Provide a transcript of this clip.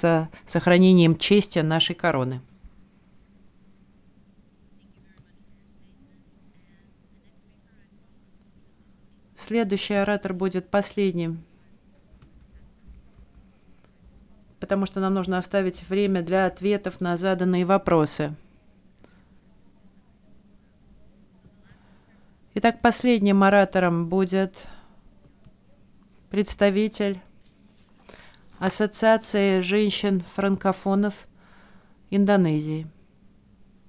с сохранением чести нашей короны. Следующий оратор будет последним, потому что нам нужно оставить время для ответов на заданные вопросы. Итак, последним оратором будет представитель Ассоциации женщин-франкофонов Индонезии.